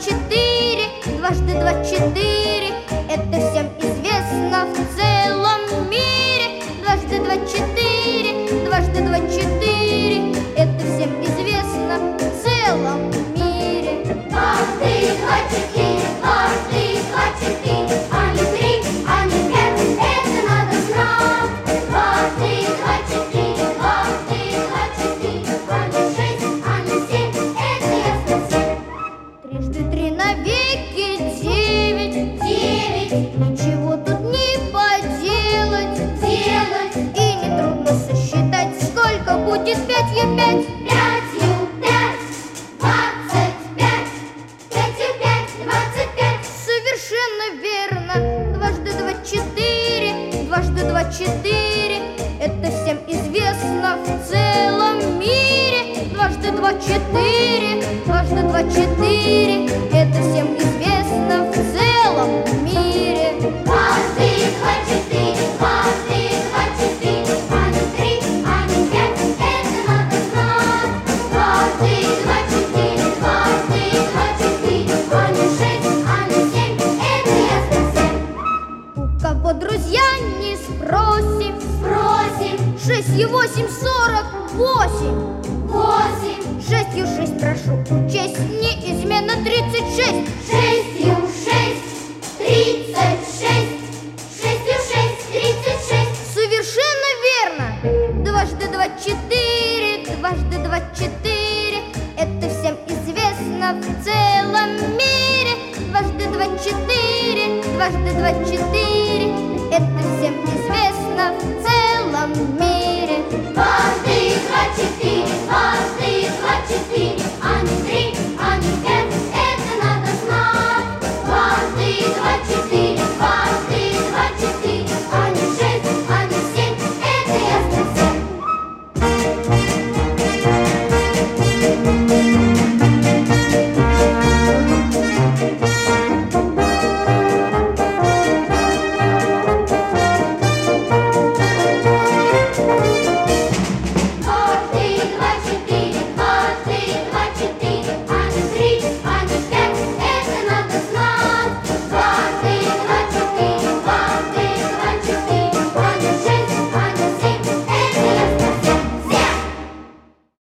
четыре, дважды два четыре. Это всем известно в целом мире. Дважды два четыре, дважды два четыре. Это всем известно в целом мире. Дважды два четыре, дважды два четыре. А не три, а не пять, это надо знать. Дважды два четыре, дважды два четыре. А не шесть, а не семь, это ясно всем. Трижды три навеки девять. Девять. Ничего тут не поделать. И нетрудно сосчитать, сколько будет пятью пять. Пятью пять, 25. Пятью пять, 25. Совершенно верно. Дважды два четыре, дважды два четыре. Это всем известно в целом мире. Дважды два четыре, дважды два четыре. Это всем известно в целом мире. Дважды два четыре, дважды два четыре. А не три, а не пять, это надо знать. Дважды два четыре, дважды два четыре. А не шесть, а не семь, это ясно всем. У кого друзья не спросим. Спросим. 6 8 48. 8. 6 прошу учесть, неизменно 36. Шестью шесть, 36. Шестью шесть, 36. Совершенно верно. Дважды два четыре, дважды два четыре. Это всем известно в целом мире. Дважды два четыре, дважды два четыре. Это всем известно в целом мире. Дважды два четыре.